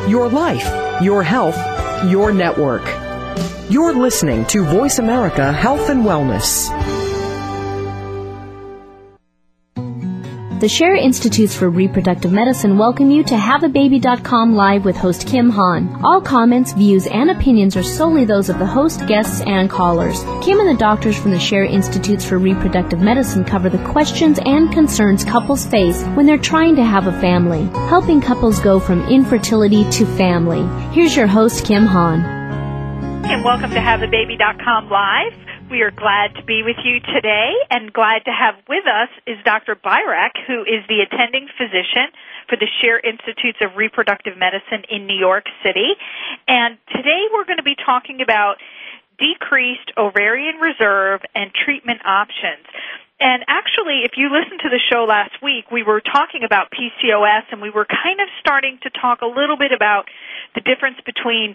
Your life, your health, your network. You're listening to Voice America Health and Wellness. The Share Institutes for Reproductive Medicine welcome you to HaveABaby.com Live with host Kim Han. All comments, views, and opinions are solely those of the host, guests, and callers. Kim and the doctors from the Share Institutes for Reproductive Medicine cover the questions and concerns couples face when they're trying to have a family, helping couples go from infertility to family. Here's your host, Kim Han. And welcome to HaveABaby.com Live. We are glad to be with you today, and glad to have with us is Dr. Byrak, who is the attending physician for the Share Institutes of Reproductive Medicine in New York City. And today we're going to be talking about decreased ovarian reserve and treatment options. And actually, if you listened to the show last week, we were talking about PCOS, and we were kind of starting to talk a little bit about the difference between,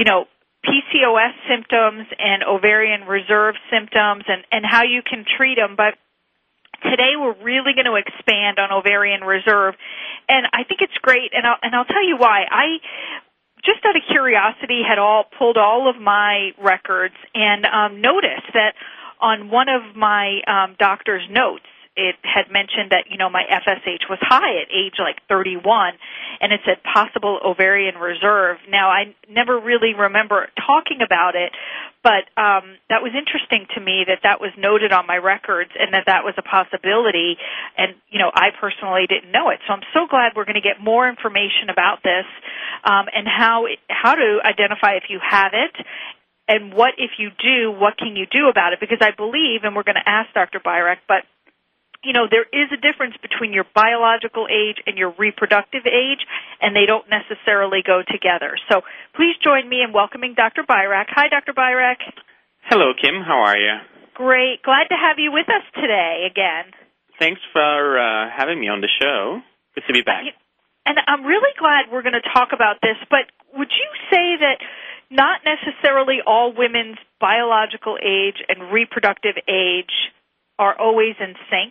PCOS symptoms and ovarian reserve symptoms and how you can treat them. But today we're really going to expand on ovarian reserve. And I think it's great, and I'll tell you why. I, just out of curiosity, had pulled all of my records and noticed that on one of my doctor's notes, it had mentioned that, my FSH was high at age 31, and it said possible ovarian reserve. Now, I never really remember talking about it, but that was interesting to me that was noted on my records and that was a possibility, and, I personally didn't know it. So I'm so glad we're going to get more information about this and how to identify if you have it. And what if you do, what can you do about it? Because I believe, and we're going to ask Dr. Byrak, but there is a difference between your biological age and your reproductive age, and they don't necessarily go together. So please join me in welcoming Dr. Byrak. Hi, Dr. Byrak. Hello, Kim. How are you? Great. Glad to have you with us today again. Thanks for having me on the show. Good to be back. And I'm really glad we're going to talk about this, but would you say that not necessarily all women's biological age and reproductive age are always in sync?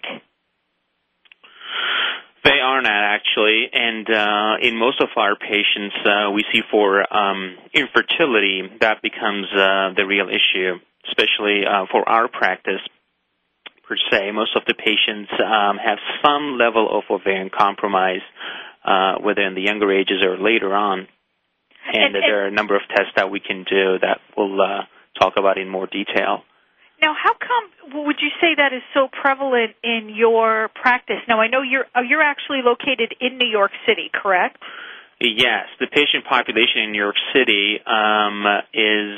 They are not, actually, and in most of our patients, we see for infertility, that becomes the real issue, especially for our practice, per se. Most of the patients have some level of ovarian compromise, whether in the younger ages or later on, and there are a number of tests that we can do that we'll talk about in more detail. Now, how come would you say that is so prevalent in your practice? Now, I know you're actually located in New York City, correct? Yes. The patient population in New York City is,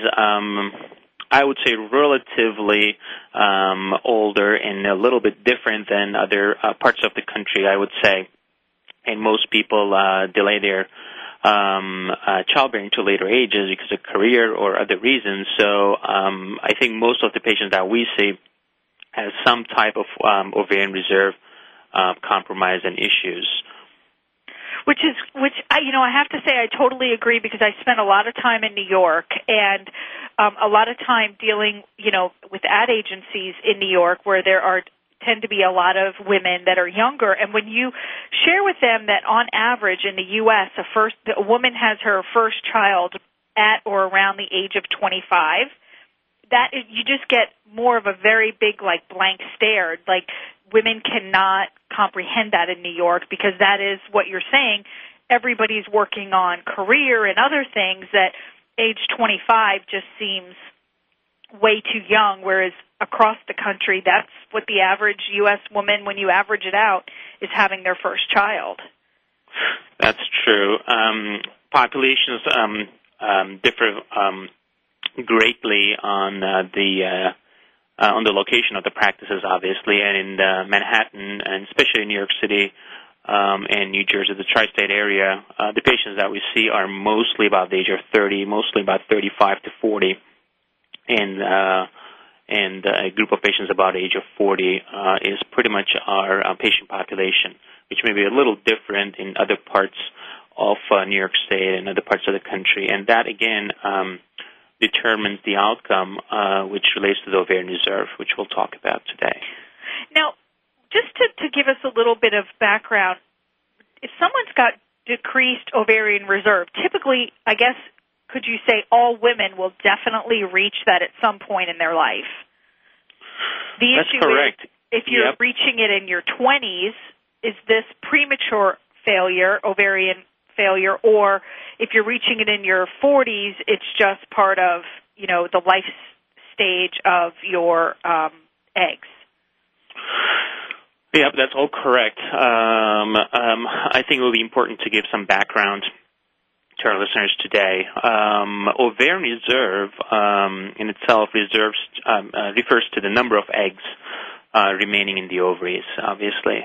I would say, relatively older and a little bit different than other parts of the country, I would say. And most people delay their childbearing to later ages because of career or other reasons. So I think most of the patients that we see have some type of ovarian reserve compromise and issues. Which I have to say I totally agree, because I spent a lot of time in New York and a lot of time dealing, with ad agencies in New York where there tend to be a lot of women that are younger, and when you share with them that on average in the U.S. a woman has her first child at or around the age of 25, you just get more of a very big blank stare. Women cannot comprehend that in New York, because that is what you're saying. Everybody's working on career and other things that age 25 just seems way too young, whereas across the country, that's what the average U.S. woman, when you average it out, is having their first child. That's true. Populations differ greatly on the location of the practices, obviously, and in Manhattan, and especially in New York City and New Jersey, the tri-state area, the patients that we see are mostly about the age of 30, mostly about 35 to 40. And a group of patients about the age of 40 is pretty much our patient population, which may be a little different in other parts of New York State and other parts of the country. And that, again, determines the outcome, which relates to the ovarian reserve, which we'll talk about today. Now, just to give us a little bit of background, if someone's got decreased ovarian reserve. Typically, I guess, could you say all women will definitely reach that at some point in their life? The That's issue correct. is if you're reaching it in your 20s, is this premature failure, ovarian failure, or if you're reaching it in your 40s, it's just part of, the life stage of your eggs? Yeah, that's all correct. I think it will be important to give some background to our listeners today. Ovarian reserve in itself refers to the number of eggs remaining in the ovaries, obviously.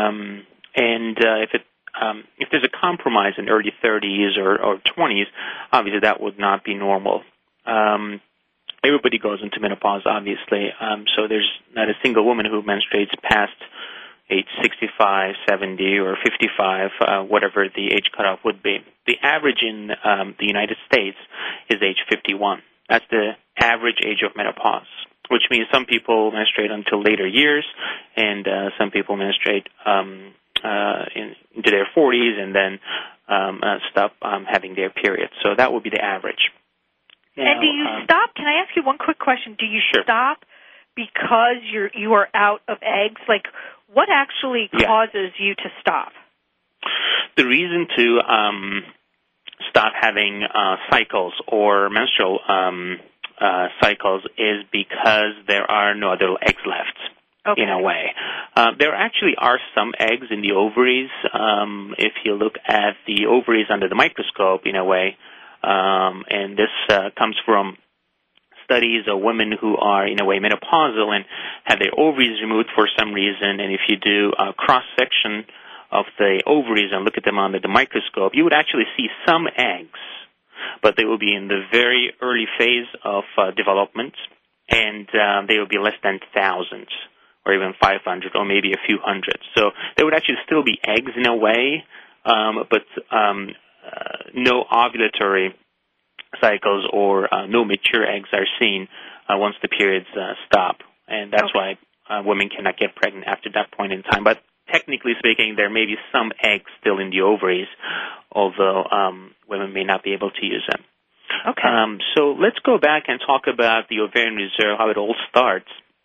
If there's a compromise in early 30s or 20s, obviously that would not be normal. Everybody goes into menopause, obviously, so there's not a single woman who menstruates past age 65, 70, or 55, whatever the age cutoff would be. The average in the United States is age 51. That's the average age of menopause, which means some people menstruate until later years, and some people menstruate into their 40s and then stop having their periods. So that would be the average. Now, and do you stop? Can I ask you one quick question? Do you stop because you are out of eggs? Like, what actually causes you to stop? The reason to stop having cycles or menstrual cycles is because there are no other eggs left, in a way. There actually are some eggs in the ovaries. If you look at the ovaries under the microscope, in a way, and this comes from studies of women who are, in a way, menopausal and have their ovaries removed for some reason. And if you do a cross-section of the ovaries and look at them under the microscope, you would actually see some eggs, but they will be in the very early phase of development, and they will be less than thousands or even 500 or maybe a few hundred. So there would actually still be eggs in a way, but no ovulatory cycles or no mature eggs are seen once the periods stop, and that's why women cannot get pregnant after that point in time. But technically speaking, there may be some eggs still in the ovaries, although women may not be able to use them. So let's go back and talk about the ovarian reserve, how it all starts.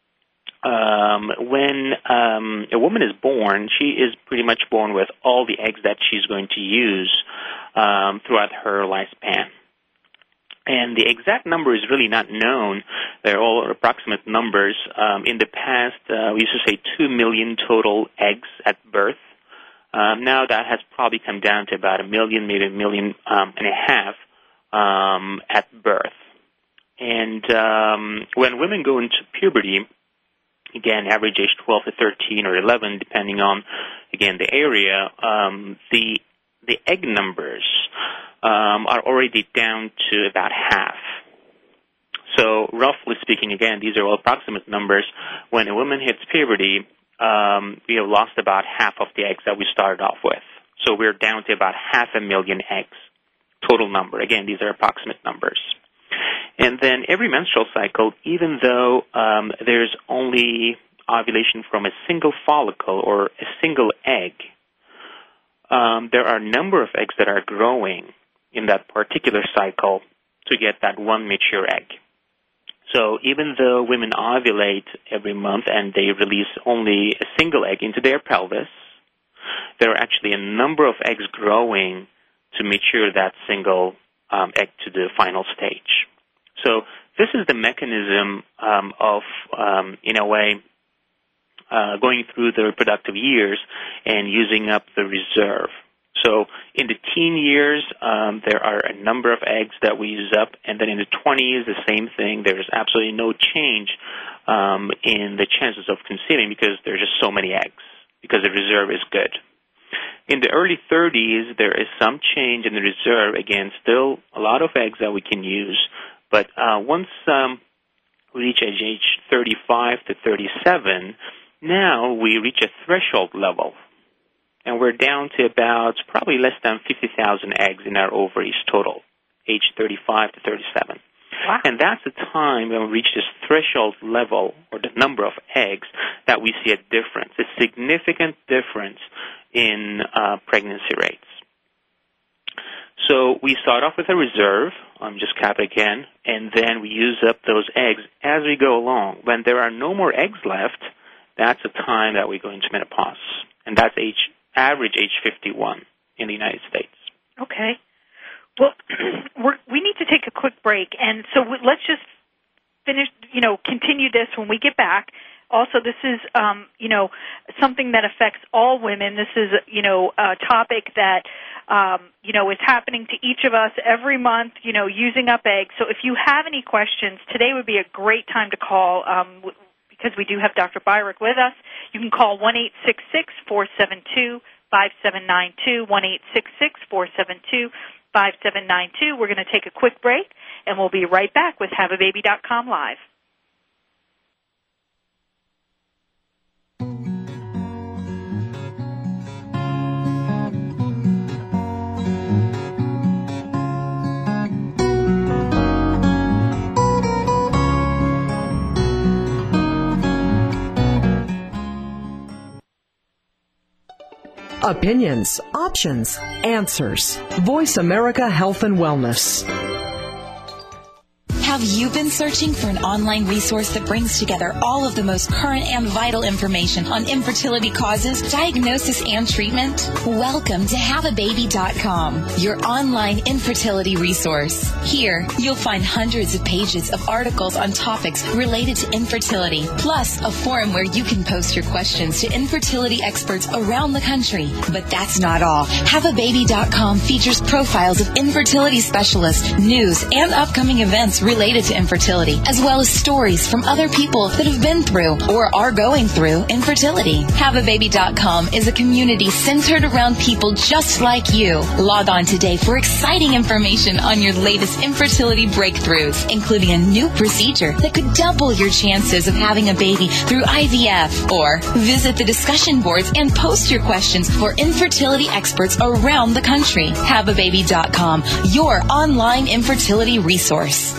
When a woman is born, she is pretty much born with all the eggs that she's going to use throughout her lifespan. And the exact number is really not known. They're all approximate numbers. In the past, we used to say 2 million total eggs at birth. Now that has probably come down to about 1 million, maybe 1.5 million at birth. And when women go into puberty, again, average age 12 to 13 or 11, depending on, again, the area, the egg numbers are already down to about half. So roughly speaking, again, these are all approximate numbers. When a woman hits puberty, we have lost about half of the eggs that we started off with. So we're down to about 500,000 eggs, total number. Again, these are approximate numbers. And then every menstrual cycle, even though there's only ovulation from a single follicle or a single egg, there are a number of eggs that are growing in that particular cycle to get that one mature egg. So even though women ovulate every month and they release only a single egg into their pelvis, there are actually a number of eggs growing to mature that single egg to the final stage. So this is the mechanism of, in a way, going through the reproductive years and using up the reserve. So in the teen years, there are a number of eggs that we use up, and then in the 20s, the same thing. There's absolutely no change in the chances of conceiving because there's just so many eggs, because the reserve is good. In the early 30s, there is some change in the reserve. Again, still a lot of eggs that we can use, but once we reach age 35 to 37, now we reach a threshold level, and we're down to about probably less than 50,000 eggs in our ovaries total, age 35 to 37. Wow. And that's the time when we reach this threshold level, or the number of eggs, that we see a difference, a significant difference in pregnancy rates. So we start off with a reserve, just cap it again, and then we use up those eggs as we go along. When there are no more eggs left, that's the time that we go into menopause, and that's average age 51 in the United States. Okay. Well, we need to take a quick break, and so let's just continue this when we get back. Also, this is, something that affects all women. This is, a topic that, is happening to each of us every month, using up eggs. So if you have any questions, today would be a great time to call because we do have Dr. Byrick with us. You can call 1-866-472-5792, 1-866-472-5792. We're going to take a quick break, and we'll be right back with HaveABaby.com Live. Opinions, options, answers. Voice America Health and Wellness. Have you been searching for an online resource that brings together all of the most current and vital information on infertility causes, diagnosis, and treatment? Welcome to HaveABaby.com, your online infertility resource. Here, you'll find hundreds of pages of articles on topics related to infertility, plus a forum where you can post your questions to infertility experts around the country. But that's not all. HaveABaby.com features profiles of infertility specialists, news, and upcoming events related to infertility, as well as stories from other people that have been through or are going through infertility. HaveABaby.com is a community centered around people just like you. Log on today for exciting information on your latest infertility breakthroughs, including a new procedure that could double your chances of having a baby through IVF. Or visit the discussion boards and post your questions for infertility experts around the country. HaveABaby.com, your online infertility resource.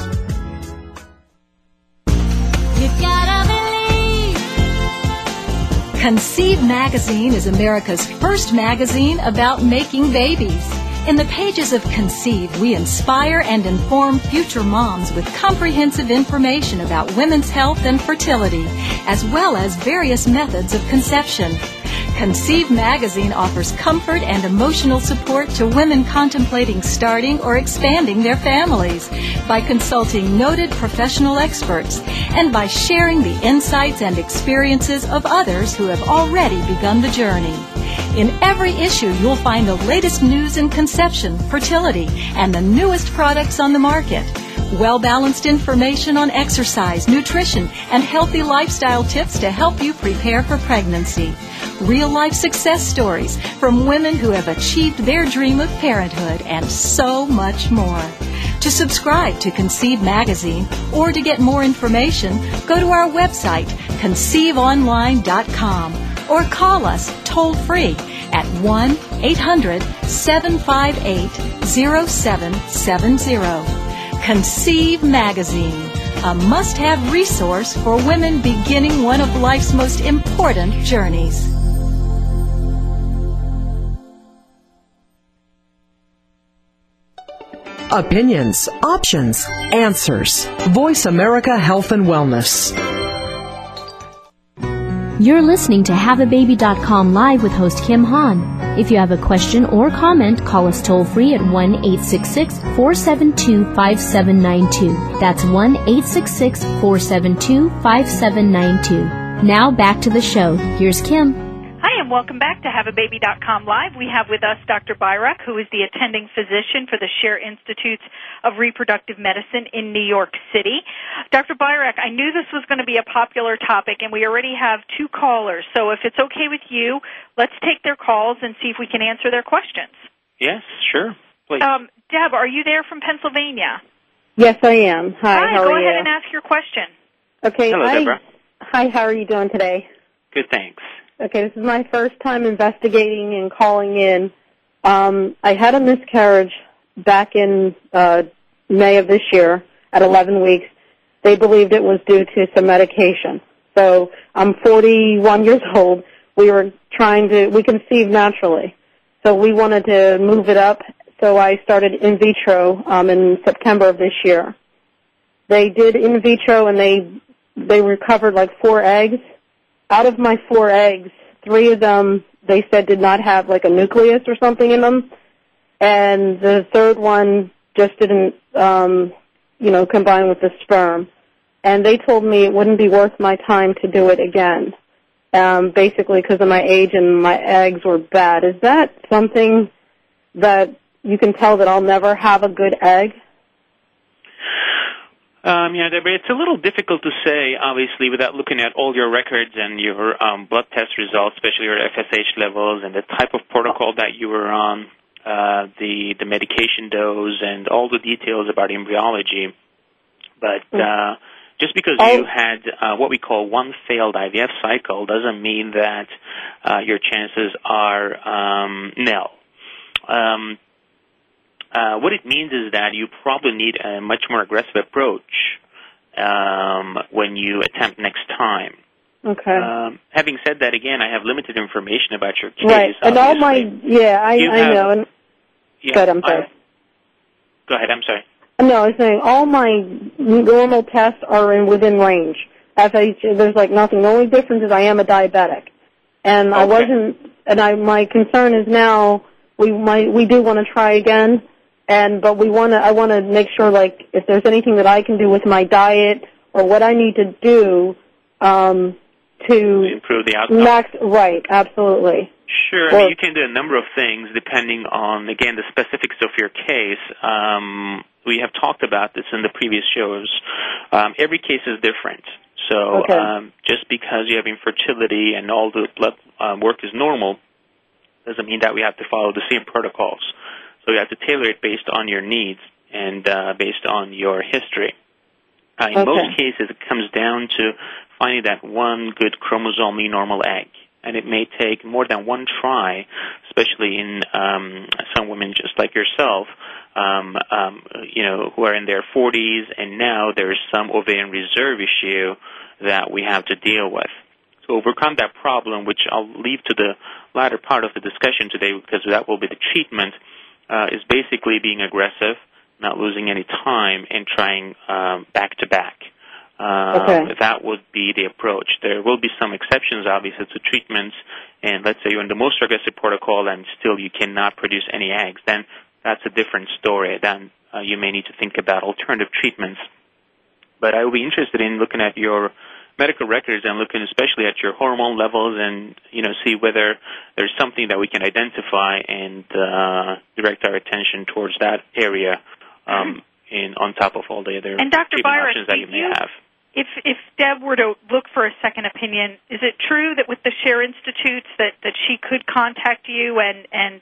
Conceive Magazine is America's first magazine about making babies. In the pages of Conceive, we inspire and inform future moms with comprehensive information about women's health and fertility, as well as various methods of conception. Conceive Magazine offers comfort and emotional support to women contemplating starting or expanding their families by consulting noted professional experts and by sharing the insights and experiences of others who have already begun the journey. In every issue, you'll find the latest news in conception, fertility, and the newest products on the market. Well-balanced information on exercise, nutrition, and healthy lifestyle tips to help you prepare for pregnancy. Real-life success stories from women who have achieved their dream of parenthood, and so much more. To subscribe to Conceive Magazine or to get more information, go to our website, conceiveonline.com, or call us toll-free at 1-800-758-0770. Conceive Magazine, a must-have resource for women beginning one of life's most important journeys. Opinions, options, answers. Voice America Health and Wellness. You're listening to HaveABaby.com Live with host Kim Han. If you have a question or comment, call us toll-free at 1-866-472-5792. That's 1-866-472-5792. Now back to the show. Here's Kim. Hi, and welcome back to HaveABaby.com Live. We have with us Dr. Byrick, who is the attending physician for the Scher Institutes of Reproductive Medicine in New York City. Dr. Byrick, I knew this was going to be a popular topic, and we already have 2 callers. So if it's okay with you, let's take their calls and see if we can answer their questions. Yes, sure. Please. Deb, are you there from Pennsylvania? Yes, I am. Hi, how are you? Go ahead and ask your question. Okay. Hello, Deborah. Hi, how are you doing today? Good, thanks. Okay, this is my first time investigating and calling in. I had a miscarriage back in May of this year at 11 weeks. They believed it was due to some medication. So I'm 41 years old. We conceived naturally. So we wanted to move it up so I started in vitro in September of this year. They did in vitro, and they recovered like 4 eggs. Out of my 4 eggs, 3 of them they said did not have like a nucleus or something in them, and the third one just didn't, combine with the sperm. And they told me it wouldn't be worth my time to do it again, basically because of my age and my eggs were bad. Is that something that you can tell that I'll never have a good egg? Deborah, it's a little difficult to say, obviously, without looking at all your records and your blood test results, especially your FSH levels and the type of protocol that you were on, the medication dose, and all the details about embryology. But just because you had what we call one failed IVF cycle doesn't mean that your chances are nil. What it means is that you probably need a much more aggressive approach when you attempt next time. Okay. Having said that, again, I have limited information about your case. Right, and all my, I know. And, good, I'm sorry. Go ahead, I'm sorry. No, I was saying all my normal tests are within range. FSH, there's like nothing. The only difference is I am a diabetic, and okay. I wasn't. And my concern is now we do want to try again, but I want to make sure like if there's anything that I can do with my diet or what I need to do to improve the outcome. Right, absolutely. Sure. I mean, you can do a number of things depending on, again, the specifics of your case. We have talked about this in the previous shows. Every case is different. So just because you have infertility and all the blood work is normal doesn't mean that we have to follow the same protocols. So we have to tailor it based on your needs and based on your history. In most cases, it comes down to finding that one good chromosomally normal egg. And it may take more than one try, especially in some women just like yourself, who are in their 40s, and now there is some ovarian reserve issue that we have to deal with. To overcome that problem, which I'll leave to the latter part of the discussion today because that will be the treatment, is basically being aggressive, not losing any time, and trying back-to-back. That would be the approach. There will be some exceptions, obviously, to treatments, and let's say you're in the most aggressive protocol and still you cannot produce any eggs, then that's a different story. Then you may need to think about alternative treatments. But I will be interested in looking at your medical records and looking especially at your hormone levels and, see whether there's something that we can identify and direct our attention towards that area on top of all the other and Dr. treatment Byrak, options that you may have. If Deb were to look for a second opinion, is it true that with the Share Institutes that she could contact you and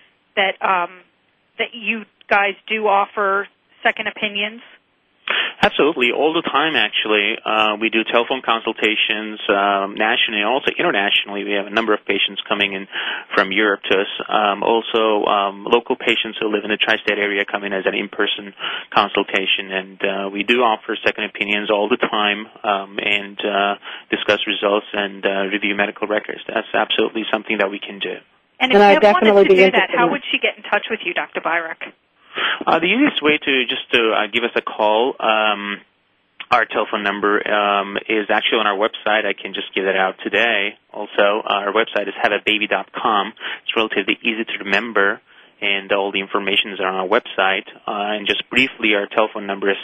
that you guys do offer second opinions? Absolutely, all the time, actually. We do telephone consultations nationally and also internationally. We have a number of patients coming in from Europe to us. Also, local patients who live in the tri-state area come in as an in-person consultation. And we do offer second opinions all the time and discuss results and review medical records. That's absolutely something that we can do. And if Deb wanted to do that, how would she get in touch with you, Dr. Byrak? The easiest way to give us a call. Our telephone number is actually on our website. I can just give it out today. Also, our website is haveababy.com. It's relatively easy to remember, and all the information is on our website. And just briefly, our telephone number is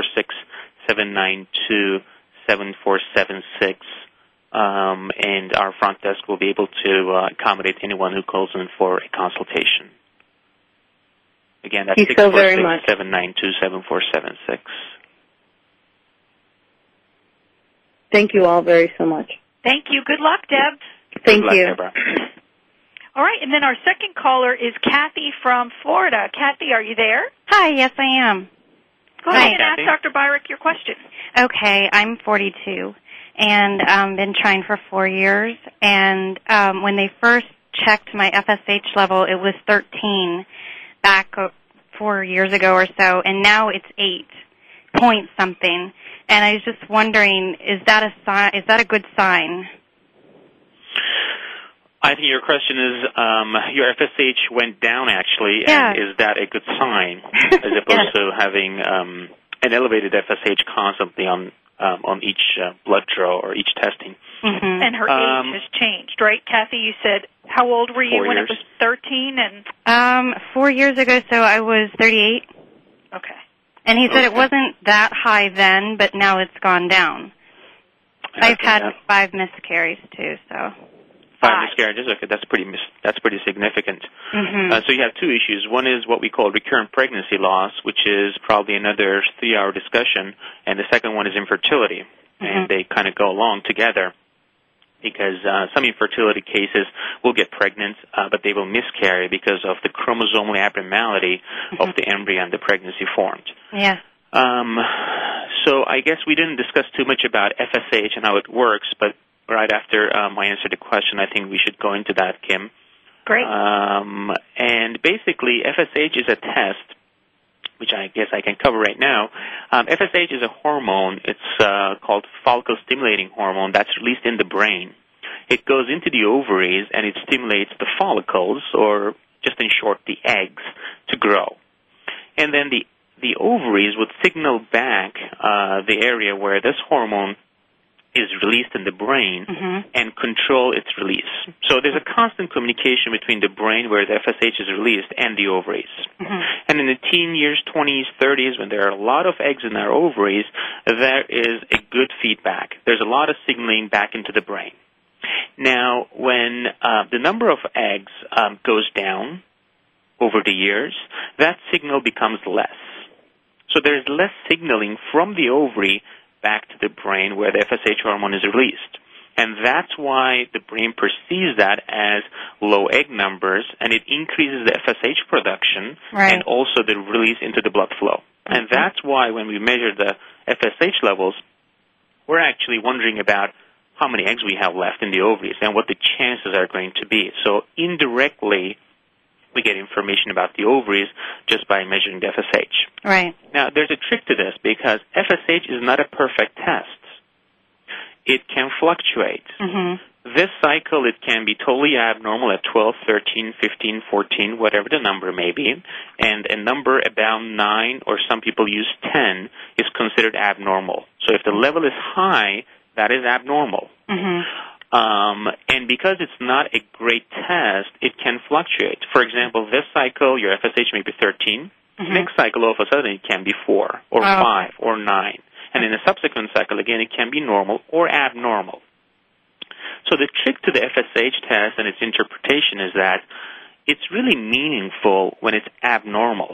646-792-7476. And our front desk will be able to accommodate anyone who calls in for a consultation. Again, that's 646-792-7476. Thank you all so much. Thank you. Good luck, Deb. Thank you. Deborah. All right, and then our second caller is Kathy from Florida. Kathy, are you there? Hi, yes, I am. Go ahead and ask Dr. Byrak your question. Okay, I'm 42, and been trying for 4 years. And when they first checked my FSH level, it was 13 back 4 years ago or so, and now it's 8 point something. And I was just wondering, is that a good sign? I think your question is, your FSH went down actually, Yeah. and is that a good sign, as opposed to having an elevated FSH constantly on each blood draw or each testing? Mm-hmm. And her age has changed, right, Kathy? You said, how old were you 4 when years. it was 13? And 4 years ago, so I was 38. okay. And he said it wasn't that high then, but now it's gone down. I've had 5 miscarries too, so. 5 miscarriages. Okay, that's pretty significant. Mm-hmm. So you have 2 issues. One is what we call recurrent pregnancy loss, which is probably another 3-hour discussion, and the second one is infertility, and they kind of go along together. Because some infertility cases will get pregnant, but they will miscarry because of the chromosomal abnormality of the embryo and the pregnancy formed. Yeah. So I guess we didn't discuss too much about FSH and how it works, but right after I answer the question, I think we should go into that, Kim. Great. And basically, FSH is a test, which I guess I can cover right now. FSH is a hormone. It's called follicle-stimulating hormone that's released in the brain. It goes into the ovaries, and it stimulates the follicles, or just in short, the eggs, to grow. And then the ovaries would signal back the area where this hormone is released in the brain and control its release. So there's a constant communication between the brain where the FSH is released and the ovaries. And in the teen years, 20s, 30s, when there are a lot of eggs in our ovaries, there is a good feedback. There's a lot of signaling back into the brain. Now, when the number of eggs goes down over the years, that signal becomes less. So there's less signaling from the ovary back to the brain where the FSH hormone is released. And that's why the brain perceives that as low egg numbers, and it increases the FSH production and also the release into the blood flow. And that's why when we measure the FSH levels, we're actually wondering about how many eggs we have left in the ovaries and what the chances are going to be. So indirectly, we get information about the ovaries just by measuring the FSH. Right. Now, there's a trick to this because FSH is not a perfect test. It can fluctuate. This cycle, it can be totally abnormal at 12, 13, 15, 14, whatever the number may be, and a number about 9, or some people use 10, is considered abnormal. So if the level is high, that is abnormal. And because it's not a great test, it can fluctuate. For example, this cycle, your FSH may be 13. Next cycle, all of a sudden, it can be 4 or 5 or 9. And in a subsequent cycle, again, it can be normal or abnormal. So the trick to the FSH test and its interpretation is that it's really meaningful when it's abnormal.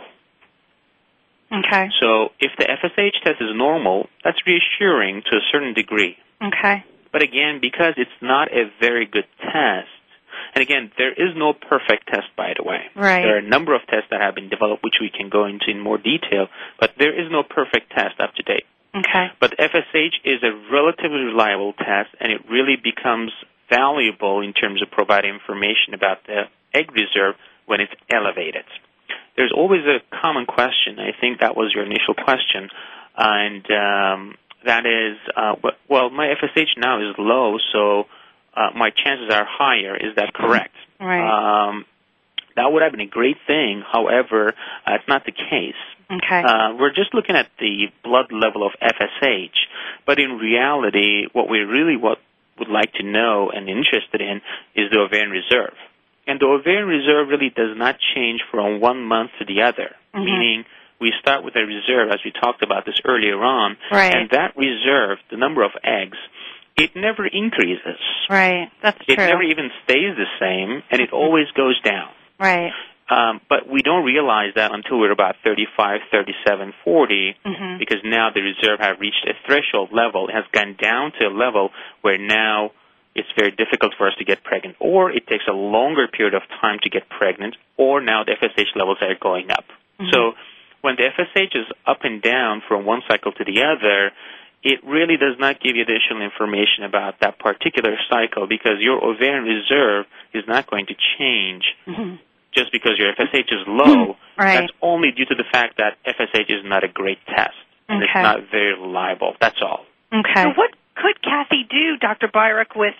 Okay. So if the FSH test is normal, that's reassuring to a certain degree. Okay. But again, because it's not a very good test, and again, there is no perfect test, by the way. Right. There are a number of tests that have been developed, which we can go into in more detail, but there is no perfect test up to date. Okay. But FSH is a relatively reliable test, and it really becomes valuable in terms of providing information about the egg reserve when it's elevated. There's always a common question. I think that was your initial question, and that is, well, my FSH now is low, so my chances are higher. Is that correct? Right. That would have been a great thing. However, it's not the case. Okay. We're just looking at the blood level of FSH, but in reality, what we really would like to know and interested in is the ovarian reserve. And the ovarian reserve really does not change from 1 month to the other, meaning we start with a reserve, as we talked about this earlier on, and that reserve, the number of eggs, it never increases. Right, that's true. It never even stays the same, and it always goes down. Right. But we don't realize that until we're about 35, 37, 40, because now the reserve has reached a threshold level. It has gone down to a level where now it's very difficult for us to get pregnant, or it takes a longer period of time to get pregnant, or now the FSH levels are going up. So when the FSH is up and down from one cycle to the other, it really does not give you additional information about that particular cycle because your ovarian reserve is not going to change just because your FSH is low. That's only due to the fact that FSH is not a great test and it's not very reliable. That's all. Okay. So what could Kathy do, Dr. Byrick, with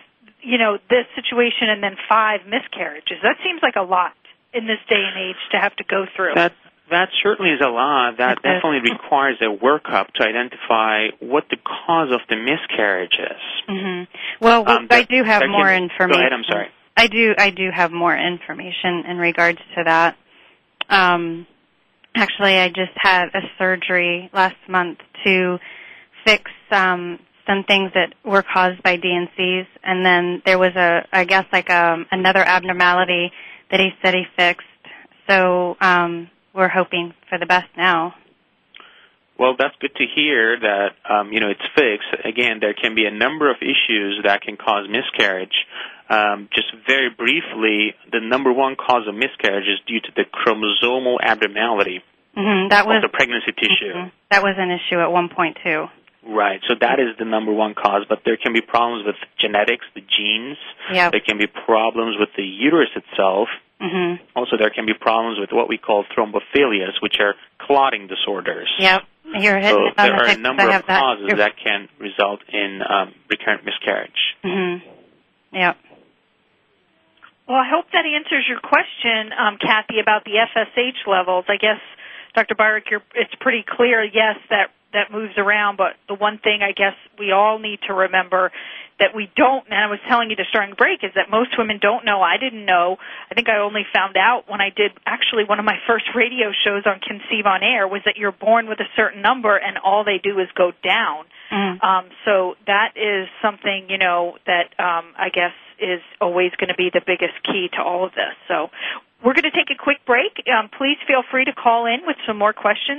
this situation and then 5 miscarriages. That seems like a lot in this day and age to have to go through. That certainly is a lot. That definitely requires a workup to identify what the cause of the miscarriage is. Mm-hmm. Well, I do have more information. Go ahead, I'm sorry. I do have more information in regards to that. Actually, I just had a surgery last month to fix some things that were caused by DNCs, and then there was another abnormality that he said he fixed. So we're hoping for the best now. Well, that's good to hear that it's fixed. Again, there can be a number of issues that can cause miscarriage. Just very briefly, the number one cause of miscarriage is due to the chromosomal abnormality of the pregnancy tissue. Mm-hmm. That was an issue at one point, too. Right, so that is the number one cause, but there can be problems with genetics, the genes. Yep. There can be problems with the uterus itself. Mm-hmm. Also, there can be problems with what we call thrombophilias, which are clotting disorders. Yep. You're hitting so there are a number of causes that can result in recurrent miscarriage. Mm-hmm. Yep. Well, I hope that answers your question, Kathy, about the FSH levels. I guess, Dr. Byrick, it's pretty clear, yes, that moves around, but the one thing I guess we all need to remember that we don't, and I was telling you this during break, is that most women don't know. I didn't know. I think I only found out when I did actually one of my first radio shows on Conceive on Air, was that you're born with a certain number and all they do is go down. Mm. So that is something, that I guess is always going to be the biggest key to all of this. So we're going to take a quick break. Please feel free to call in with some more questions.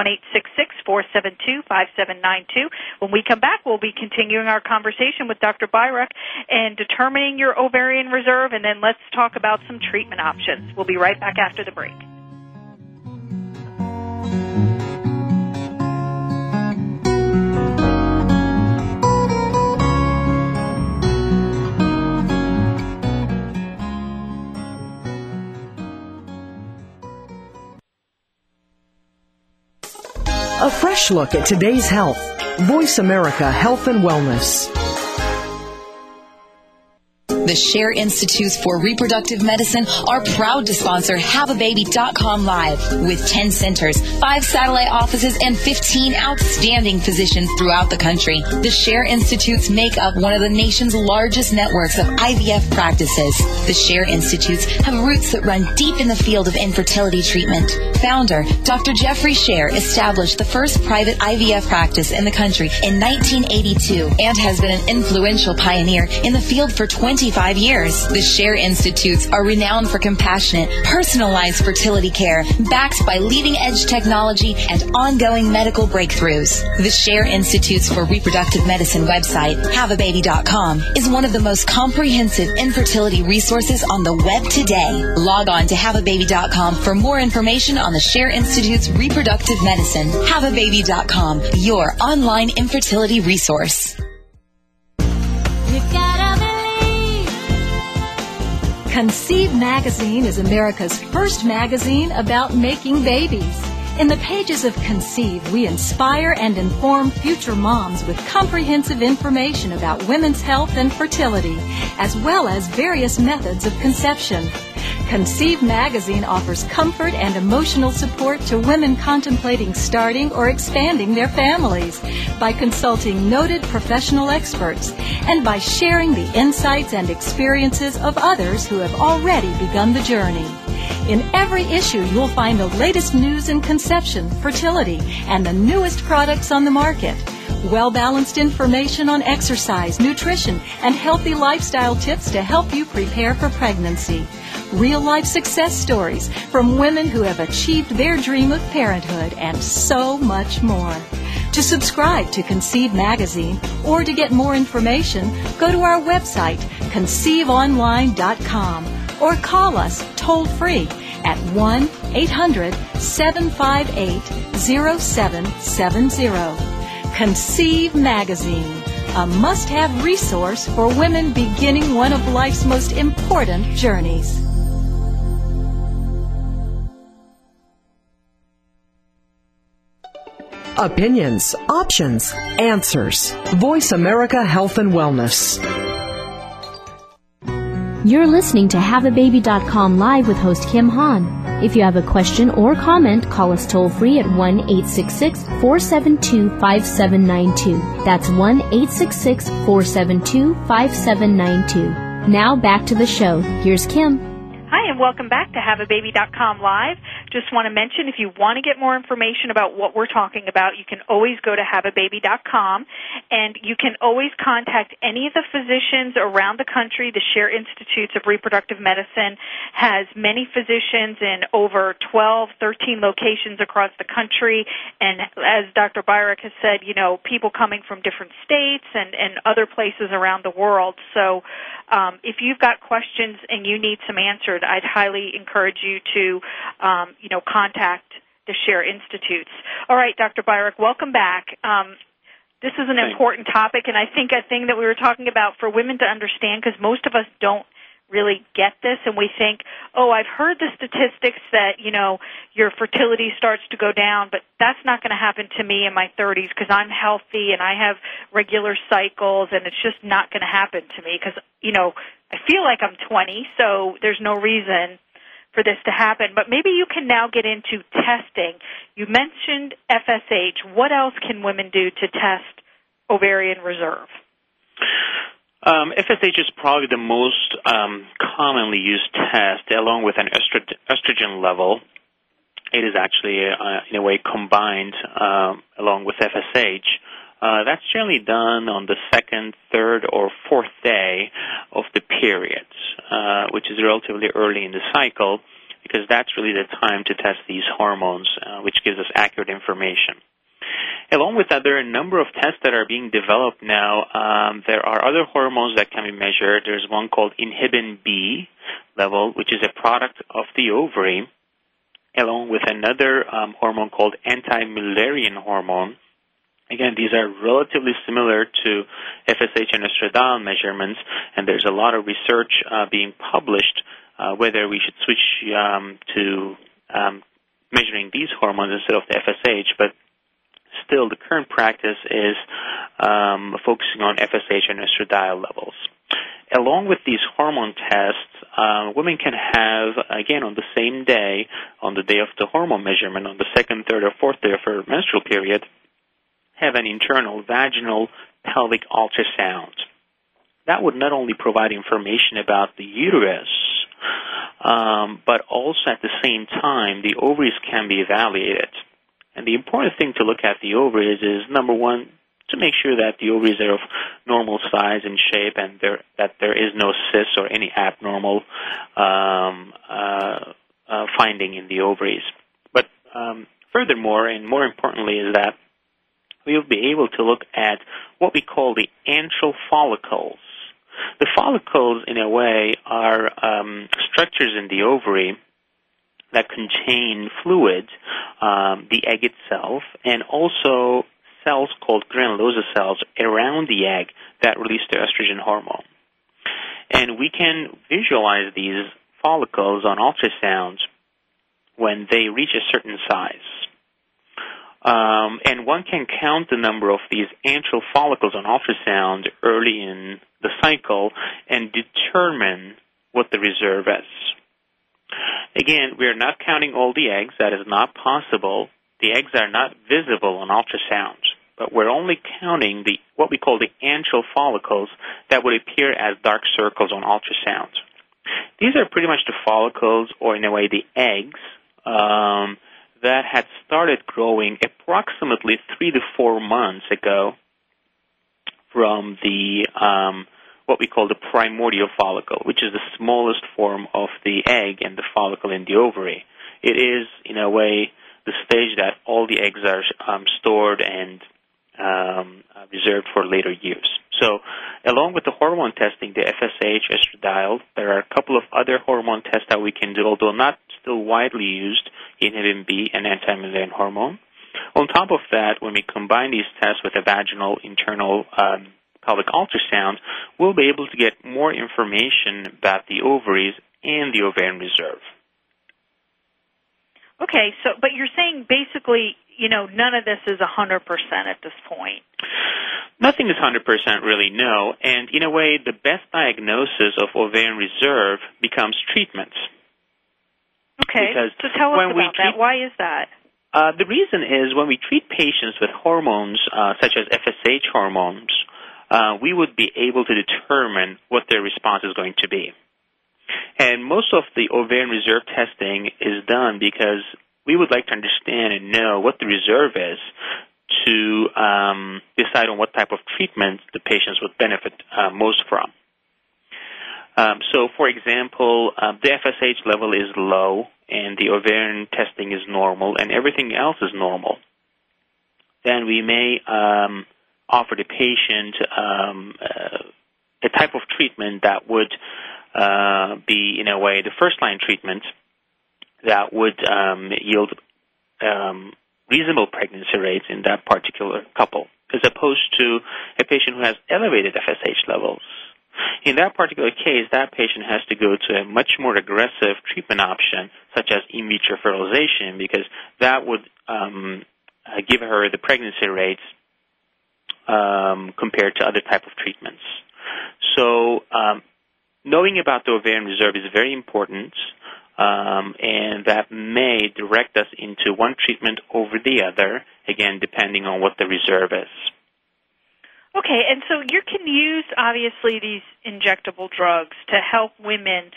1-866-472-5792. When we come back, we'll be continuing our conversation with Dr. Byrick and determining your ovarian reserve, and then let's talk about some treatment options. We'll be right back after the break. A fresh look at today's health. Voice America Health and Wellness. The Share Institutes for Reproductive Medicine are proud to sponsor HaveABaby.com Live with 10 centers, 5 satellite offices, and 15 outstanding physicians throughout the country. The Share Institutes make up one of the nation's largest networks of IVF practices. The Share Institutes have roots that run deep in the field of infertility treatment. Founder, Dr. Jeffrey Share, established the first private IVF practice in the country in 1982 and has been an influential pioneer in the field for 25 years. The Share Institutes are renowned for compassionate, personalized fertility care, backed by leading-edge technology and ongoing medical breakthroughs. The Share Institutes for Reproductive Medicine website, HaveABaby.com, is one of the most comprehensive infertility resources on the web today. Log on to HaveABaby.com for more information on the Share Institute's Reproductive Medicine. HaveABaby.com, your online infertility resource. You gotta believe. Conceive Magazine is America's first magazine about making babies. In the pages of Conceive, we inspire and inform future moms with comprehensive information about women's health and fertility, as well as various methods of conception. Conceive Magazine offers comfort and emotional support to women contemplating starting or expanding their families by consulting noted professional experts and by sharing the insights and experiences of others who have already begun the journey. In every issue, you'll find the latest news in conception, fertility, and the newest products on the market. Well-balanced information on exercise, nutrition, and healthy lifestyle tips to help you prepare for pregnancy. Real-life success stories from women who have achieved their dream of parenthood, and so much more. To subscribe to Conceive Magazine or to get more information, go to our website, conceiveonline.com, or call us toll-free at 1-800-758-0770. Conceive Magazine, a must-have resource for women beginning one of life's most important journeys. Opinions, options, answers. Voice America Health and Wellness. You're listening to HaveABaby.com Live with host Kim Hahn. If you have a question or comment, call us toll-free at 1-866-472-5792. That's 1-866-472-5792. Now back to the show. Here's Kim. Hi, and welcome back to HaveABaby.com Live. Just want to mention, if you want to get more information about what we're talking about, you can always go to HaveABaby.com, and you can always contact any of the physicians around the country. The Share Institutes of Reproductive Medicine has many physicians in over 12, 13 locations across the country, and as Dr. Byrak has said, you know, people coming from different states and other places around the world. So if you've got questions and you need some answered, I'd highly encourage you to, contact the Share Institutes. All right, Dr. Byrak, welcome back. This is an important topic, and I think a thing that we were talking about for women to understand, because most of us don't really get this, and we think, oh, I've heard the statistics that, you know, your fertility starts to go down, but that's not going to happen to me in my 30s because I'm healthy and I have regular cycles, and it's just not going to happen to me because, you know, I feel like I'm 20, so there's no reason for this to happen. But maybe you can now get into testing. You mentioned FSH. What else can women do to test ovarian reserve? FSH is probably the most commonly used test, along with an estrogen level. It is actually, in a way, combined along with FSH. That's generally done on the second, third, or fourth day of the period, which is relatively early in the cycle, because that's really the time to test these hormones, which gives us accurate information. Along with that, there are a number of tests that are being developed now. There are other hormones that can be measured. There's one called inhibin B level, which is a product of the ovary, along with another hormone called anti-Mullerian hormone. Again, these are relatively similar to FSH and estradiol measurements, and there's a lot of research being published whether we should switch to measuring these hormones instead of the FSH, but still, the current practice is focusing on FSH and estradiol levels. Along with these hormone tests, women can have, again, on the same day, on the day of the hormone measurement, on the second, third, or fourth day of her menstrual period, have an internal vaginal pelvic ultrasound. That would not only provide information about the uterus, but also at the same time, the ovaries can be evaluated. And the important thing to look at the ovaries is, number one, to make sure that the ovaries are of normal size and shape and that there is no cysts or any abnormal finding in the ovaries. But furthermore, and more importantly, is that we'll be able to look at what we call the antral follicles. The follicles, in a way, are structures in the ovary that contain fluid, the egg itself, and also cells called granulosa cells around the egg that release the estrogen hormone. And we can visualize these follicles on ultrasound when they reach a certain size. And one can count the number of these antral follicles on ultrasound early in the cycle and determine what the reserve is. Again, we are not counting all the eggs. That is not possible. The eggs are not visible on ultrasound, but we're only counting what we call the antral follicles that would appear as dark circles on ultrasound. These are pretty much the follicles, or in a way the eggs, that had started growing approximately 3 to 4 months ago from the what we call the primordial follicle, which is the smallest form of the egg and the follicle in the ovary. It is, in a way, the stage that all the eggs are stored and reserved for later use. So, along with the hormone testing, the FSH, estradiol, there are a couple of other hormone tests that we can do, although not still widely used, inhibin B and anti-Mullerian hormone. On top of that, when we combine these tests with a vaginal internal pelvic ultrasound, we'll be able to get more information about the ovaries and the ovarian reserve. Okay, but you're saying basically, none of this is 100% at this point. Nothing is 100% really, no. And in a way, the best diagnosis of ovarian reserve becomes treatment. Okay, so tell us about that. Why is that? The reason is when we treat patients with hormones such as FSH hormones, we would be able to determine what their response is going to be. And most of the ovarian reserve testing is done because we would like to understand and know what the reserve is to decide on what type of treatment the patients would benefit most from. So, for example, the FSH level is low and the ovarian testing is normal and everything else is normal. Then we may offer the patient a type of treatment that would be, in a way, the first-line treatment that would yield reasonable pregnancy rates in that particular couple, as opposed to a patient who has elevated FSH levels. In that particular case, that patient has to go to a much more aggressive treatment option, such as in vitro fertilization, because that would give her the pregnancy rates compared to other type of treatments. So knowing about the ovarian reserve is very important, and that may direct us into one treatment over the other, again, depending on what the reserve is. Okay, and so you can use, obviously, these injectable drugs to help women,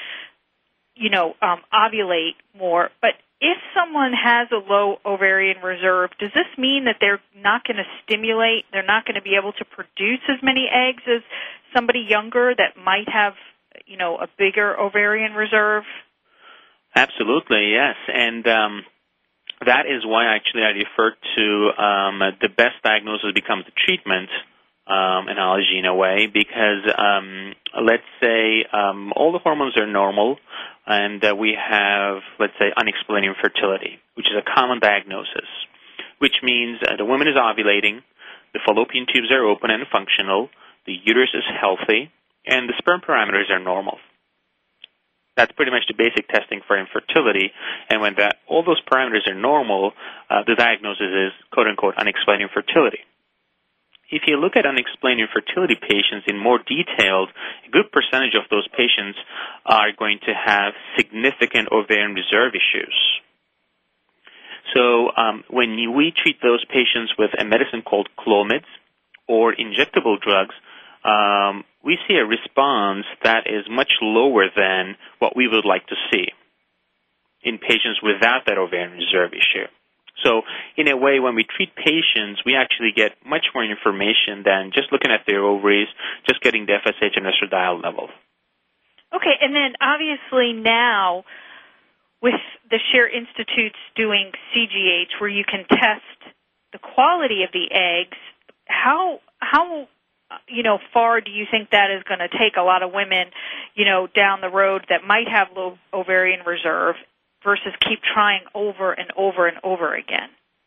ovulate more. But if someone has a low ovarian reserve, does this mean that they're not going to stimulate, they're not going to be able to produce as many eggs as somebody younger that might have, a bigger ovarian reserve? Absolutely, yes. And that is why, actually, I refer to the best diagnosis becomes the treatment analogy in a way, because let's say all the hormones are normal and we have, let's say, unexplained infertility, which is a common diagnosis, which means the woman is ovulating, the fallopian tubes are open and functional, the uterus is healthy, and the sperm parameters are normal. That's pretty much the basic testing for infertility, and when all those parameters are normal, the diagnosis is, quote-unquote, unexplained infertility. If you look at unexplained infertility patients in more detail, a good percentage of those patients are going to have significant ovarian reserve issues. So when we treat those patients with a medicine called Clomid or injectable drugs, we see a response that is much lower than what we would like to see in patients without that ovarian reserve issue. So, in a way, when we treat patients, we actually get much more information than just looking at their ovaries, just getting the FSH and estradiol level. Okay, and then obviously now, with the Share Institutes doing CGH, where you can test the quality of the eggs, how far do you think that is going to take a lot of women, down the road that might have low ovarian reserve versus keep trying over and over and over again?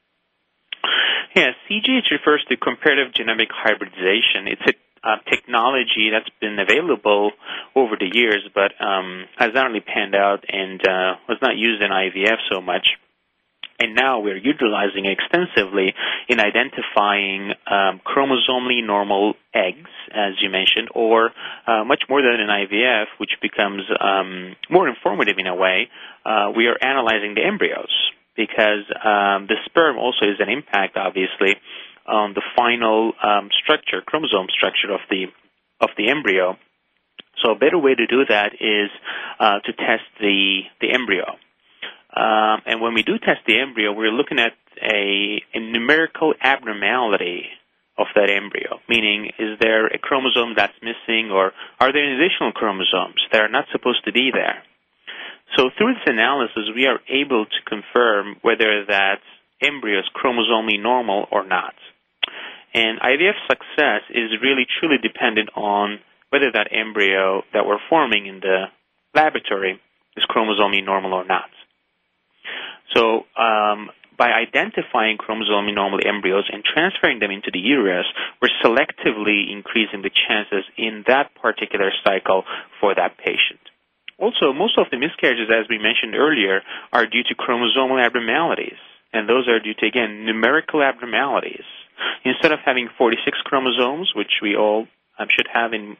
Yeah, CGH refers to comparative genomic hybridization. It's a technology that's been available over the years, but has not really panned out and was not used in IVF so much. And now we're utilizing it extensively in identifying chromosomally normal eggs, as you mentioned, or much more than in IVF, which becomes more informative in a way. We are analyzing the embryos because the sperm also is an impact, obviously, on the final chromosome structure of the embryo. So a better way to do that is to test the embryo. And when we do test the embryo, we're looking at a numerical abnormality of that embryo, meaning is there a chromosome that's missing or are there additional chromosomes that are not supposed to be there? So through this analysis, we are able to confirm whether that embryo is chromosomally normal or not. And IVF success is really truly dependent on whether that embryo that we're forming in the laboratory is chromosomally normal or not. So by identifying chromosomally normal embryos and transferring them into the uterus, we're selectively increasing the chances in that particular cycle for that patient. Also, most of the miscarriages, as we mentioned earlier, are due to chromosomal abnormalities, and those are due to, again, numerical abnormalities. Instead of having 46 chromosomes, which we all should have in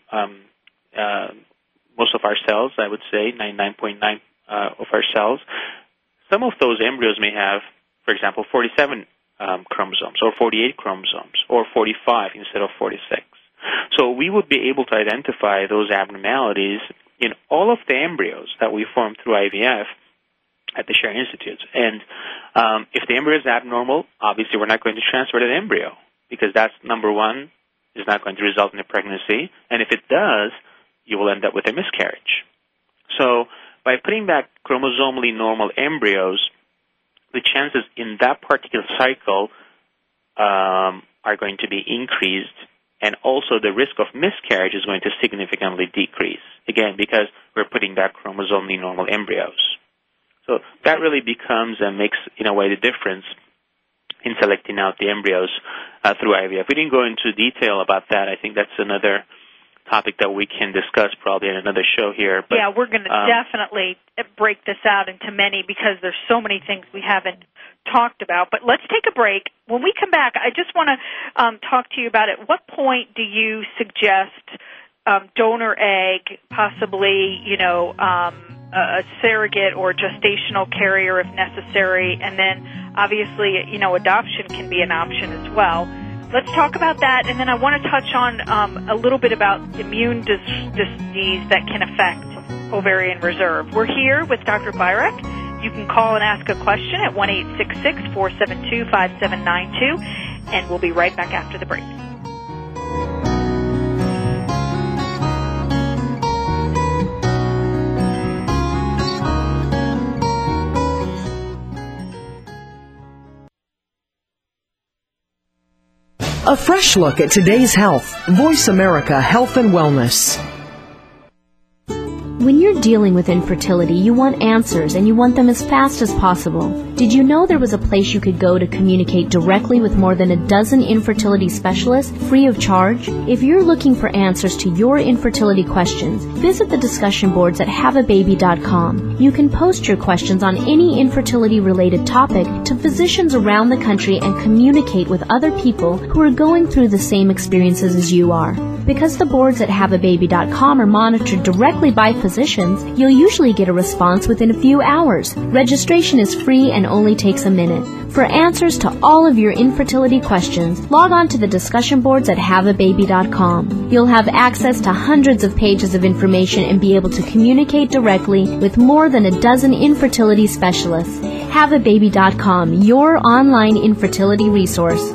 most of our cells, I would say, 99.9 of our cells, some of those embryos may have, for example, 47 chromosomes or 48 chromosomes or 45 instead of 46. So we would be able to identify those abnormalities in all of the embryos that we form through IVF at the Sher Institutes. And if the embryo is abnormal, obviously we're not going to transfer that embryo because that's, number one, is not going to result in a pregnancy. And if it does, you will end up with a miscarriage. So by putting back chromosomally normal embryos, the chances in that particular cycle are going to be increased, and also the risk of miscarriage is going to significantly decrease, again, because we're putting back chromosomally normal embryos. So that really becomes and makes, in a way, the difference in selecting out the embryos through IVF. We didn't go into detail about that. I think that's another topic that we can discuss probably in another show here. But, yeah, we're going to definitely break this out into many because there's so many things we haven't talked about. But let's take a break. When we come back, I just want to talk to you about at what point do you suggest donor egg, possibly, a surrogate or gestational carrier if necessary, and then obviously, adoption can be an option as well. Let's talk about that, and then I want to touch on a little bit about immune disease that can affect ovarian reserve. We're here with Dr. Birack. You can call and ask a question at 1-866-472-5792, and we'll be right back after the break. A fresh look at today's health. Voice America Health and Wellness. When you're dealing with infertility, you want answers and you want them as fast as possible. Did you know there was a place you could go to communicate directly with more than a dozen infertility specialists free of charge? If you're looking for answers to your infertility questions, visit the discussion boards at haveababy.com. You can post your questions on any infertility-related topic to physicians around the country and communicate with other people who are going through the same experiences as you are. Because the boards at haveababy.com are monitored directly by physicians, you'll usually get a response within a few hours. Registration is free and only takes a minute. For answers to all of your infertility questions, log on to the discussion boards at haveababy.com. You'll have access to hundreds of pages of information and be able to communicate directly with more than a dozen infertility specialists. Haveababy.com, your online infertility resource.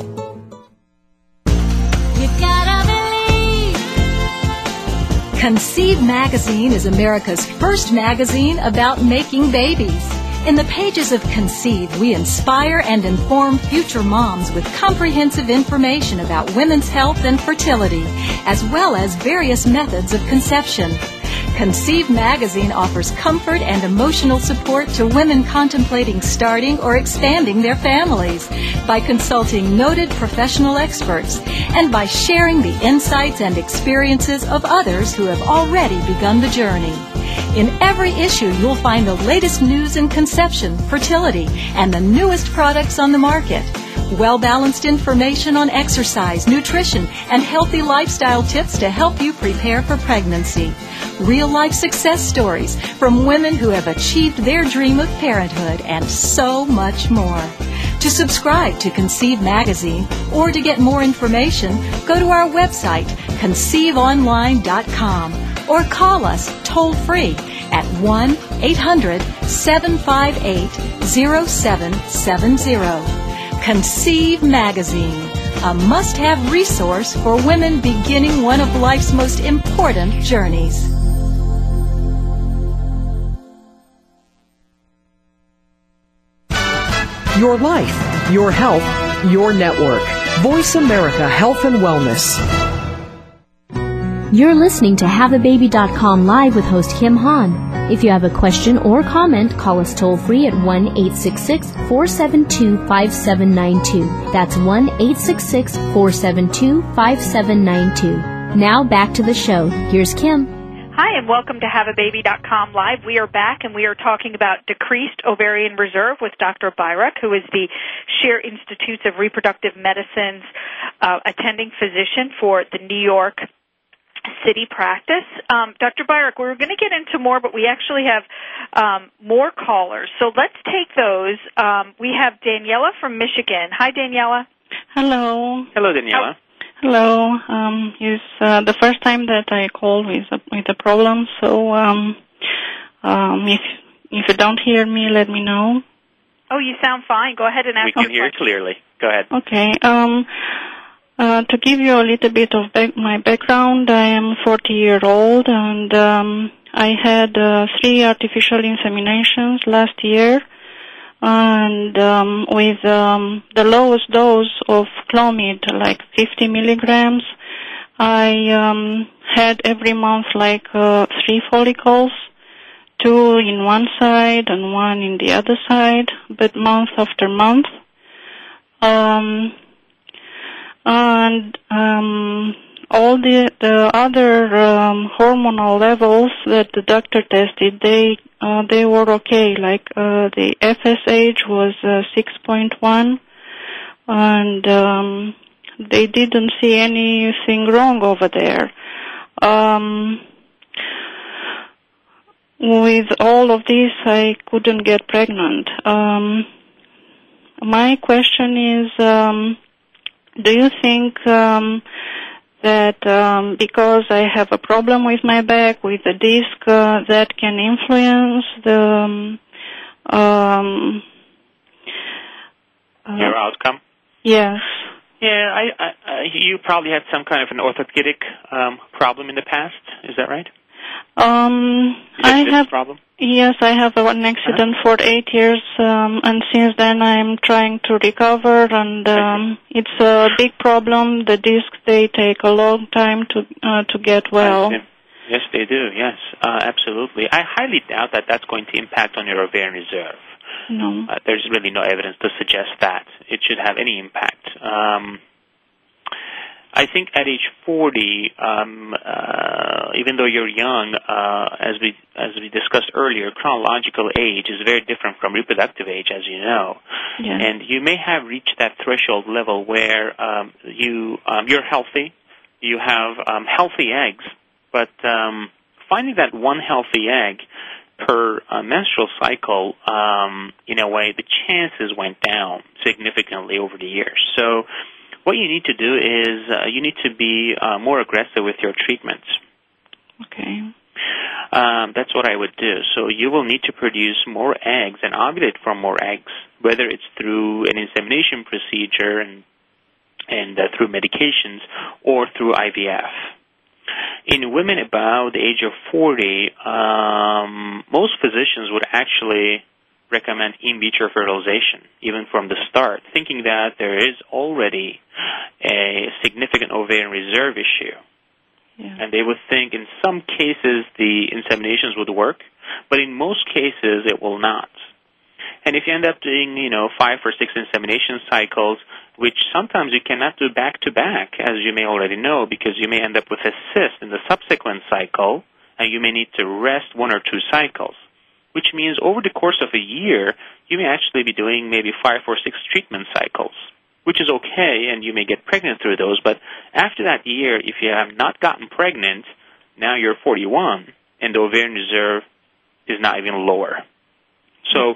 Conceive Magazine is America's first magazine about making babies. In the pages of Conceive, we inspire and inform future moms with comprehensive information about women's health and fertility, as well as various methods of conception. Conceive Magazine offers comfort and emotional support to women contemplating starting or expanding their families by consulting noted professional experts and by sharing the insights and experiences of others who have already begun the journey. In every issue, you'll find the latest news in conception, fertility, and the newest products on the market. Well-balanced information on exercise, nutrition, and healthy lifestyle tips to help you prepare for pregnancy. Real-life success stories from women who have achieved their dream of parenthood, and so much more. To subscribe to Conceive Magazine or to get more information, go to our website, conceiveonline.com, or call us toll-free at 1-800-758-0770. Conceive Magazine, a must-have resource for women beginning one of life's most important journeys. Your life, your health, your network. Voice America Health and Wellness. You're listening to HaveABaby.com live with host Kim Han. If you have a question or comment, call us toll-free at 1-866-472-5792. That's 1-866-472-5792. Now back to the show. Here's Kim. Hi, and welcome to HaveABaby.com Live. We are back, and we are talking about decreased ovarian reserve with Dr. Byrak, who is the Scher Institutes of Reproductive Medicine's attending physician for the New York City practice. Dr. Byrak, we're going to get into more, but we actually have more callers. So let's take those. We have Daniela from Michigan. Hi, Daniela. Hello. Hello, Daniela. Hello. It's the first time that I call with a problem, so if you don't hear me, let me know. Oh, you sound fine. Go ahead and ask. We can hear you clearly. Go ahead. Okay. To give you a little bit of my background, I am 40-year-old, and I had 3 artificial inseminations last year. And with the lowest dose of Clomid, like 50 milligrams, I had every month like 3 follicles, 2 in one side and 1 in the other side, but month after month. And all the other hormonal levels that the doctor tested, they were okay. Like the FSH was 6.1, and they didn't see anything wrong over there. With all of this, I couldn't get pregnant. My question is, do you think that because I have a problem with my back, with the disc, that can influence the your outcome? Yes. Yeah, you probably had some kind of an orthopedic problem in the past. Is that right? I have problem. Yes, I have an accident for 8 years, and since then I'm trying to recover, and it's a big problem. The discs, they take a long time to get well. Yes, they do. Yes, absolutely. I highly doubt that that's going to impact on your ovarian reserve. No. There's really no evidence to suggest that it should have any impact. I think at age 40, even though you're young, as we discussed earlier, chronological age is very different from reproductive age, as you know. Yeah. And you may have reached that threshold level where you're healthy, you have healthy eggs, but finding that one healthy egg per menstrual cycle, in a way, the chances went down significantly over the years. So what you need to do is you need to be more aggressive with your treatments. Okay. That's what I would do. So you will need to produce more eggs and ovulate from more eggs, whether it's through an insemination procedure and through medications or through IVF. In women about the age of 40, most physicians would actually recommend in vitro fertilization, even from the start, thinking that there is already a significant ovarian reserve issue. Yeah. And they would think in some cases the inseminations would work, but in most cases it will not. And if you end up doing, 5 or 6 insemination cycles, which sometimes you cannot do back-to-back, as you may already know, because you may end up with a cyst in the subsequent cycle, and you may need to rest 1 or 2 cycles, which means over the course of a year, you may actually be doing maybe 5 or 6 treatment cycles, which is okay, and you may get pregnant through those. But after that year, if you have not gotten pregnant, now you're 41, and the ovarian reserve is not even lower. So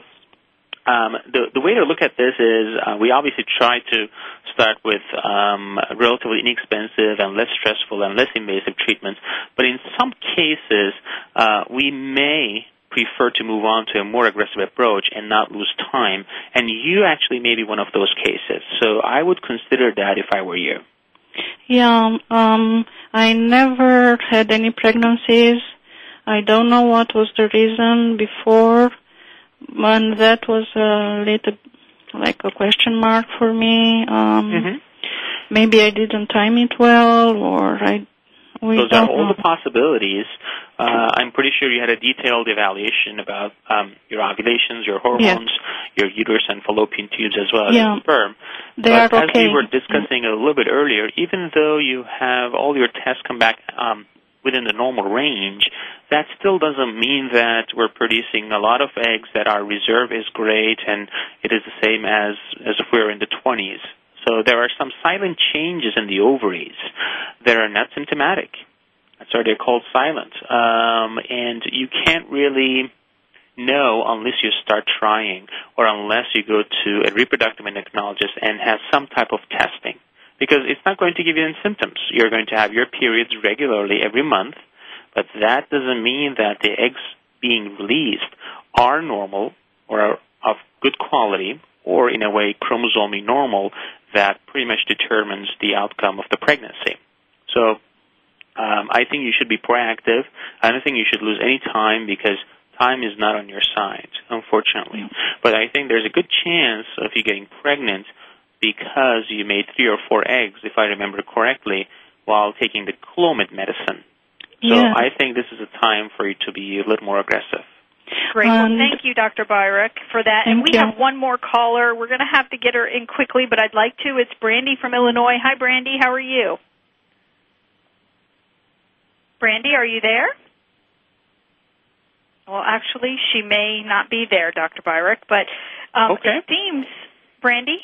the way to look at this is we obviously try to start with relatively inexpensive and less stressful and less invasive treatments, but in some cases, we may prefer to move on to a more aggressive approach and not lose time, and you actually may be one of those cases. So I would consider that if I were you. Yeah, I never had any pregnancies. I don't know what was the reason before, and that was a little like a question mark for me. Maybe I didn't time it well, or those are all the possibilities. I'm pretty sure you had a detailed evaluation about your ovulations, your hormones, your uterus and fallopian tubes as well as your sperm. They are okay. As we were discussing a little bit earlier, even though you have all your tests come back within the normal range, that still doesn't mean that we're producing a lot of eggs, that our reserve is great, and it is the same as if we were in the 20s. So there are some silent changes in the ovaries that are not symptomatic. So they're called silent. And you can't really know unless you start trying or unless you go to a reproductive endocrinologist and have some type of testing. Because it's not going to give you any symptoms. You're going to have your periods regularly every month, but that doesn't mean that the eggs being released are normal or are of good quality or, in a way, chromosomally normal that pretty much determines the outcome of the pregnancy. So I think you should be proactive. I don't think you should lose any time because time is not on your side, unfortunately. But I think there's a good chance of you getting pregnant because you made 3 or 4 eggs, if I remember correctly, while taking the Clomid medicine. So I think this is a time for you to be a little more aggressive. Great. Well, thank you, Dr. Byrick, for that. And we have one more caller. We're going to have to get her in quickly, but I'd like to. It's Brandy from Illinois. Hi, Brandy. How are you? Brandy, are you there? Well, actually, she may not be there, Dr. Byrick, but it seems, Brandy?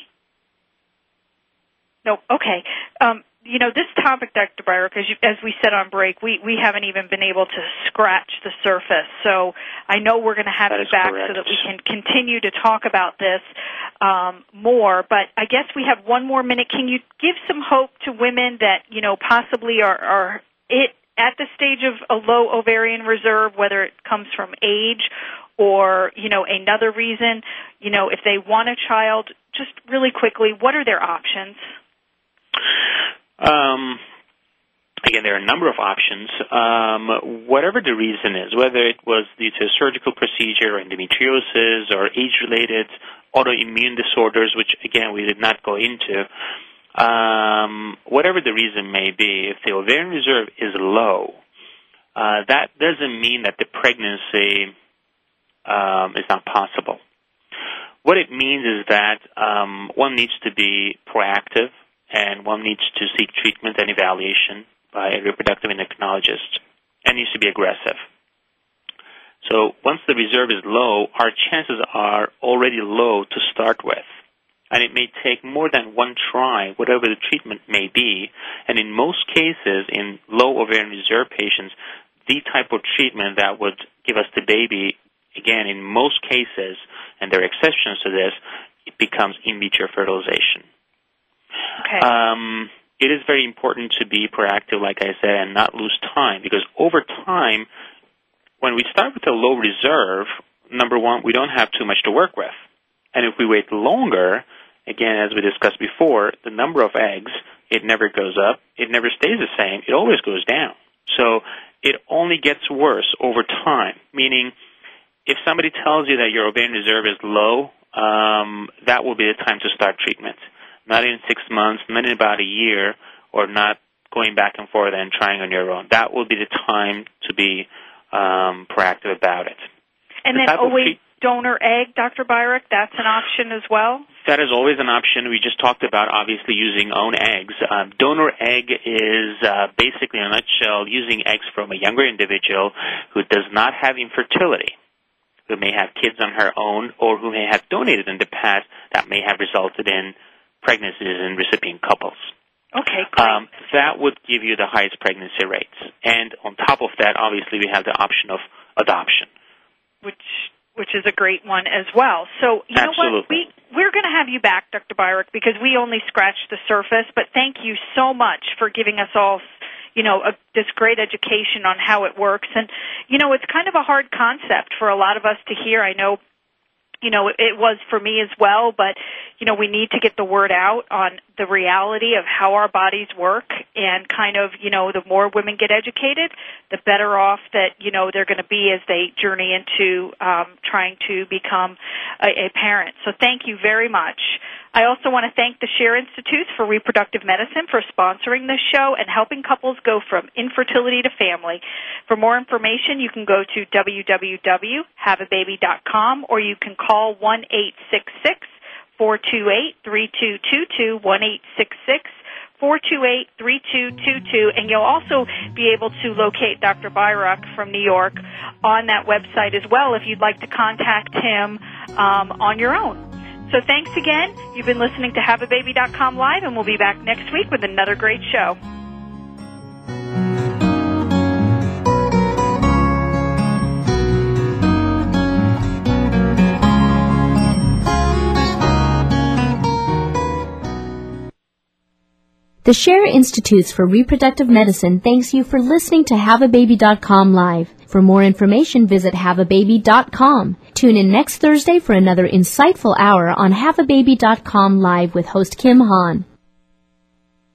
No, okay. This topic, Dr. Byrick, as we said on break, we haven't even been able to scratch the surface. So I know we're going to have you back so that we can continue to talk about this more. But I guess we have one more minute. Can you give some hope to women that, possibly are at the stage of a low ovarian reserve, whether it comes from age or, another reason, if they want a child, just really quickly, what are their options? Again, there are a number of options. Whatever the reason is, whether it was due to a surgical procedure, endometriosis, or age-related autoimmune disorders, which, again, we did not go into, whatever the reason may be, if the ovarian reserve is low, that doesn't mean that the pregnancy is not possible. What it means is that one needs to be proactive, and one needs to seek treatment and evaluation by a reproductive endocrinologist, and needs to be aggressive. So once the reserve is low, our chances are already low to start with. And it may take more than one try, whatever the treatment may be. And in most cases, in low ovarian reserve patients, the type of treatment that would give us the baby, again, in most cases, and there are exceptions to this, it becomes in vitro fertilization. Okay. It is very important to be proactive, like I said, and not lose time, because over time, when we start with a low reserve, number one, we don't have too much to work with. And if we wait longer, again, as we discussed before, the number of eggs, it never goes up. It never stays the same. It always goes down. So it only gets worse over time, meaning if somebody tells you that your ovarian reserve is low, that will be the time to start treatment. Not in 6 months, not in about a year, or not going back and forth and trying on your own. That will be the time to be proactive about it. And then always donor egg, Dr. Byrick, that's an option as well? That is always an option. We just talked about, obviously, using own eggs. Donor egg is basically, in a nutshell, using eggs from a younger individual who does not have infertility, who may have kids on her own, or who may have donated in the past that may have resulted in pregnancies in recipient couples. Okay, great. That would give you the highest pregnancy rates. And on top of that, obviously, we have the option of adoption. Which is a great one as well. So, you know what? We're going to have you back, Dr. Byrick, because we only scratched the surface, but thank you so much for giving us all, this great education on how it works. And, it's kind of a hard concept for a lot of us to hear. I know, it was for me as well, but, we need to get the word out on the reality of how our bodies work, and kind of, the more women get educated, the better off that, they're going to be as they journey into trying to become a parent. So thank you very much. I also want to thank the Share Institutes for Reproductive Medicine for sponsoring this show and helping couples go from infertility to family. For more information, you can go to www.haveababy.com, or you can call 1-866-428-3222, 428-3222, and you'll also be able to locate Dr. Byrok from New York on that website as well if you'd like to contact him on your own. So thanks again. You've been listening to HaveABaby.com Live, and we'll be back next week with another great show. The Scherer Institutes for Reproductive Medicine thanks you for listening to HaveABaby.com Live. For more information, visit HaveABaby.com. Tune in next Thursday for another insightful hour on HaveABaby.com Live with host Kim Hahn.